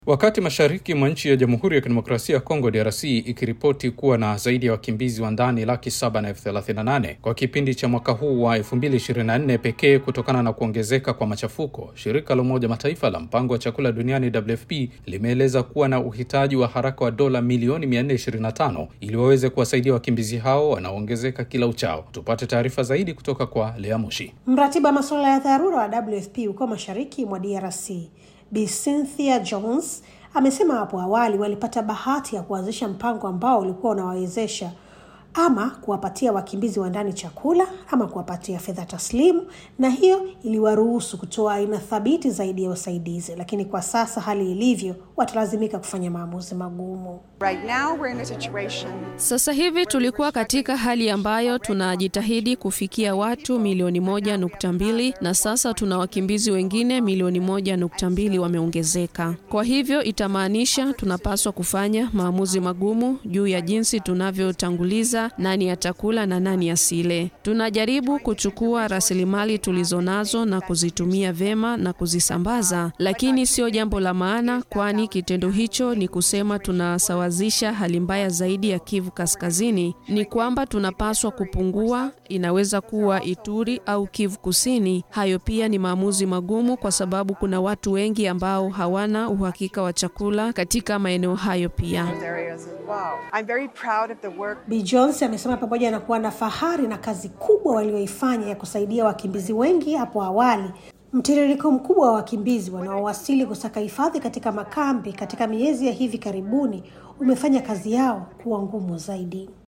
Wakati mashariki mwa nchi ya Jamhuri ya Kidemokrasia ya Kongo DRC ikiripoti kuwa na zaidi ya wakimbizi wa ndani 738,000 kwa kipindi cha mwaka huu wa 2024 pekee kutokana na kuongezeka kwa machafuko, shirika la Umoja Mataifa la mpango wa chakula duniani WFP limeeleza kuwa na uhitaji wa haraka wa dola milioni 425 ili waweze kuwasaidia wakimbizi hao wanaoongezeka kila uchao. Tupate taarifa zaidi kutoka kwa Lea Mushi. Mratibu wa masuala ya dharura wa WFP huko mashariki mwa DRC, Bi Cynthia Jones, amesema hapo awali walipata bahati ya kuanzisha mpango ambao ulikuwa unawawezesha ama kuwapatia wakimbizi wa ndani chakula ama kuwapatia fedha taslimu, na hiyo iliwaruhusu kutoa aina thabiti zaidi ya usaidizi. Lakini kwa sasa hali ilivyo, watalazimika kufanya maamuzi magumu. Sasa hivi tulikuwa katika hali ambayo tunajitahidi kufikia watu milioni 1.2 na sasa tuna wakimbizi wengine milioni 1.2 wameongezeka. Kwa hivyo itamaanisha tunapaswa kufanya maamuzi magumu juu ya jinsi tunavyotanguliza nani atakula na nani asile. Tunajaribu kuchukua rasilimali tulizonazo na kuzitumia vema na kuzisambaza, lakini sio jambo la maana, kwani kitendo hicho ni kusema tunasawazisha hali mbaya zaidi ya Kivu Kaskazini. Ni kwamba tunapaswa kupungua, inaweza kuwa Ituri au Kivu Kusini. Hayo pia ni maamuzi magumu kwa sababu kuna watu wengi ambao hawana uhakika wa chakula katika maeneo hayo pia. Bi Jones amesema pamoja na kuwa na fahari na kazi kubwa walioifanya ya kusaidia wakimbizi wengi hapo awali, mtiririko mkubwa wa wakimbizi wanaowasili kusaka hifadhi katika makambi katika miezi ya hivi karibuni umefanya kazi yao kuwa ngumu zaidi.